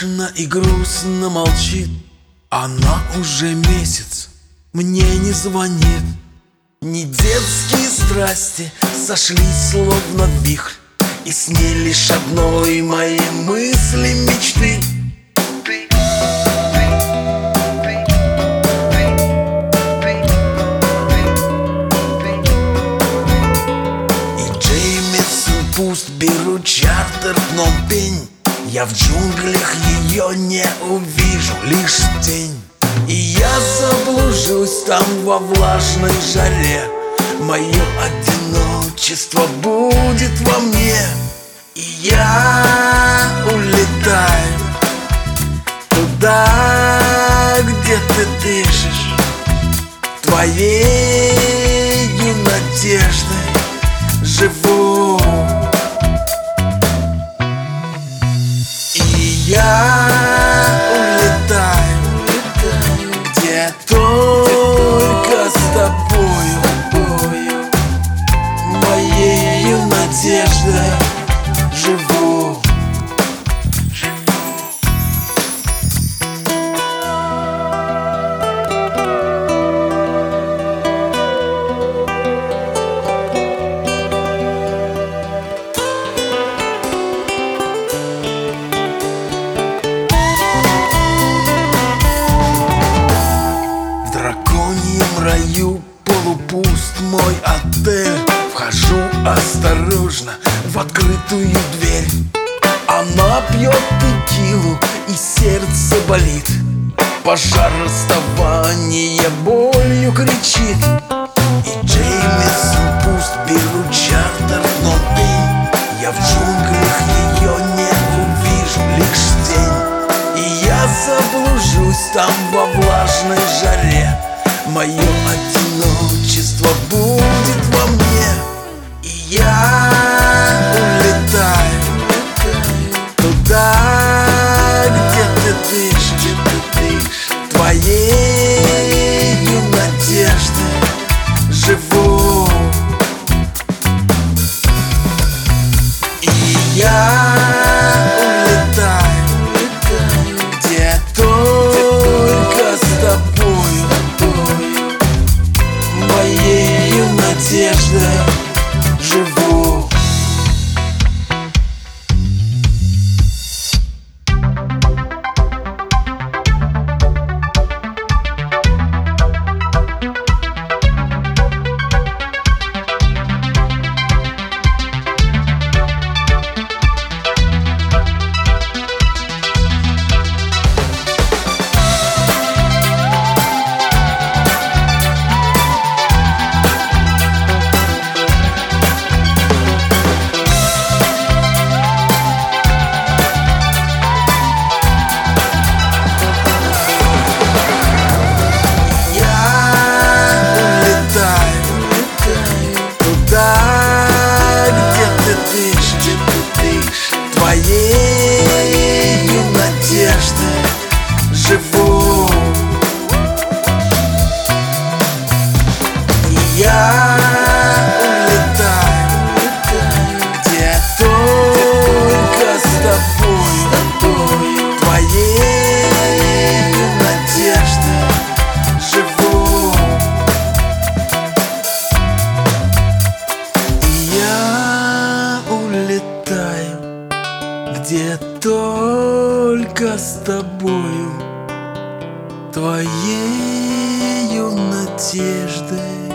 Скучно и грустно молчит. Она уже месяц мне не звонит. Не детские страсти сошлись словно вихрь, и с ней лишь одной мои мысли, мечты. И Джеймисон пусть берут чартер Пномпень, я в джунглях ее не увижу, лишь тень. И я заблужусь там во влажной жаре, мое одиночество будет во мне. И я улетаю туда, где ты дышишь, твоею надеждой живу. И я улетаю, где только с тобою, моею надеждой живу. В драконьем раю полупуст мой отель. Вхожу осторожно в открытую дверь. Она пьет текилу, и сердце болит. Пожар расставания болью кричит. И Джеймисон пусть берут чартер Пномпень, я в джунглях ее не увижу, лишь тень. И я заблужусь там во влажной жаре, мое одиночество будет во мне. И я улетаю туда, где ты дышишь, твоею надеждой живу. И я улетаю, где только с тобою, моею надеждой живу. Твоею надеждой живу. И я улетаю, где только с тобою, твоею надеждой живу. И я улетаю, где только с тобою, твоею надеждой